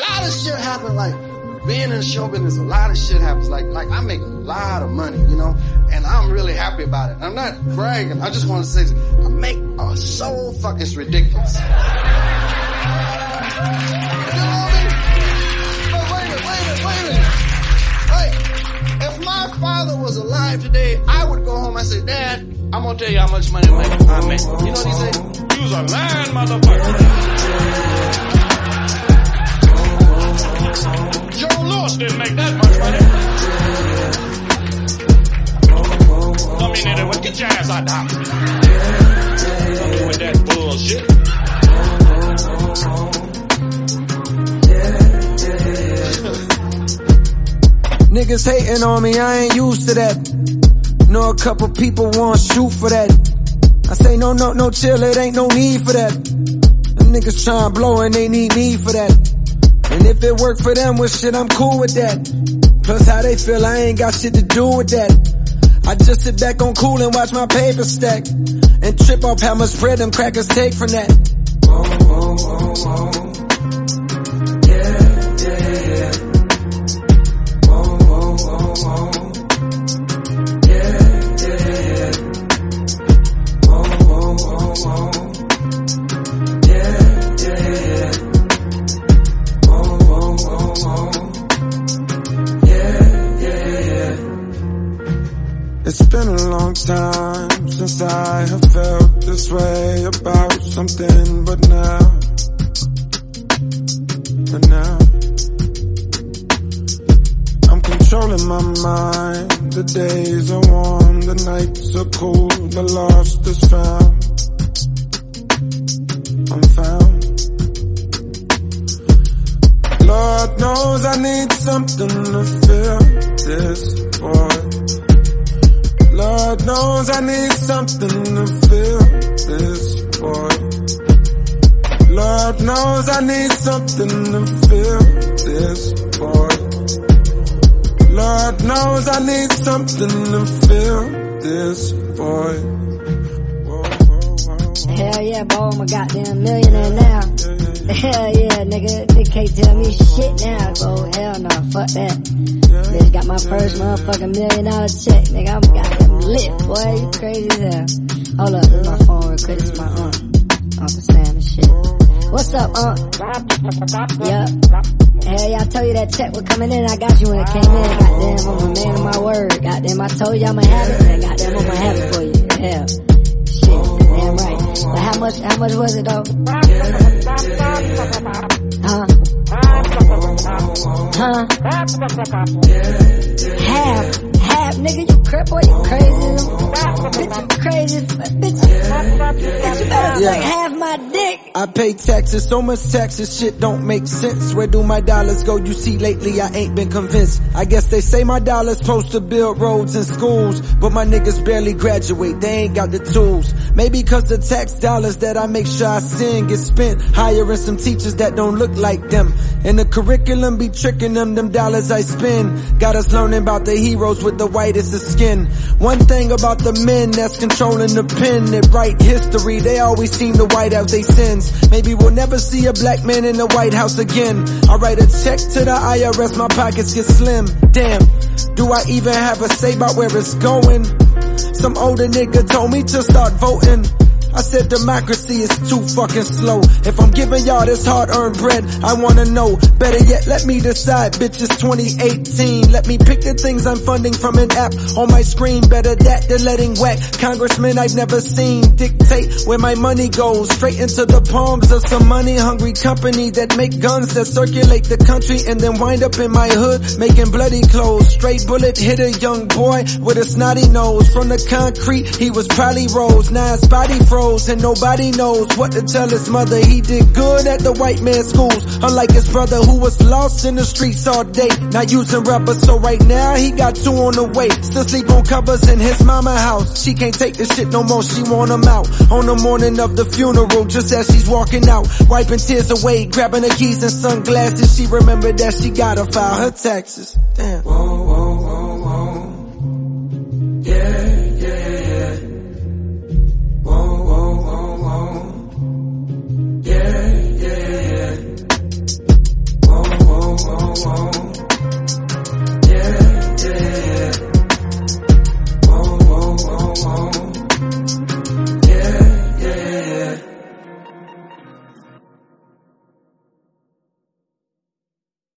lot of shit happen, like, being in show business, a lot of shit happens. Like I make a lot of money, you know, and I'm really happy about it. I'm not bragging. I just want to say, I make so fucking, it's ridiculous. You know what I mean? But wait a minute. Like, if my father was alive today, I would go home and say, Dad, I'm gonna tell you how much money I make. You know what he say? You's a lying motherfucker. Joe Louis didn't make that much money. Come in there, get your ass out the house. Come in with that bullshit. Niggas hating on me, I ain't used to that. Know a couple people want shoot for that. I say no, chill, it ain't no need for that. Them niggas tryna blow and they need me for that. And if it work for them, well shit, I'm cool with that. Plus how they feel, I ain't got shit to do with that. I just sit back on cool and watch my paper stack. And trip off how much bread them crackers take from that. It's been a long time since I have felt this way about something, but now I'm controlling my mind. The days are warm, the nights are cool, the lost is found. I'm found. Lord knows I need something to fill this void. Lord knows I need something to fill this void. Lord knows I need something to fill this void. Lord knows I need something to fill this void. Whoa, whoa, whoa. Hell yeah, boy, I'm a goddamn millionaire now. Hell yeah, nigga, they can't tell me shit now, bro. Hell no, fuck that. Bitch got my first motherfucking $1 million check, nigga. I'm goddamn lit, boy. You crazy as hell. Hold up, this is my phone real quick. This is my aunt. Uncle Sam and shit. What's up, aunt? Yup. Hell yeah, I told you that check was coming in. I got you when it came in. Goddamn, I'm a man of my word. Goddamn, I told you I'ma have it. And goddamn, I'ma have it for you. Hell. Shit, damn right. But how much was it though? Huh? Half, nigga, you boy, you crazy. Bitch, you crazy. Bitch, you better take half my dick. I pay taxes, so much taxes, shit don't make sense. Where do my dollars go? You see, lately I ain't been convinced. I guess they say my dollars supposed to build roads and schools, but my niggas barely graduate, they ain't got the tools. Maybe cause the tax dollars that I make sure I send get spent hiring some teachers that don't look like them. And the curriculum be tricking them dollars I spend. Got us learning about the heroes with the whitest of skin. One thing about the men that's controlling the pen that write history, they always seem to white out they sins. Maybe we'll never see a black man in the White House again. I write a check to the IRS, my pockets get slim. Damn, do I even have a say about where it's going? Some older nigga told me to start voting. I said democracy is too fucking slow. If I'm giving y'all this hard-earned bread, I wanna know. Better yet, let me decide, bitch, it's 2018. Let me pick the things I'm funding from an app on my screen. Better that than letting whack congressmen I've never seen dictate where my money goes. Straight into the palms of some money-hungry company that make guns that circulate the country and then wind up in my hood making bloody clothes. Straight bullet hit a young boy with a snotty nose. From the concrete, he was probably rose. Now his body froze. And nobody knows what to tell his mother. He did good at the white man's schools, unlike his brother who was lost in the streets all day, not using rubber. So right now he got 2 on the way, still sleep on covers in his mama house. She can't take the shit no more, she want him out. On the morning of the funeral, just as she's walking out, wiping tears away, grabbing her keys and sunglasses, she remembered that she gotta file her taxes. Damn.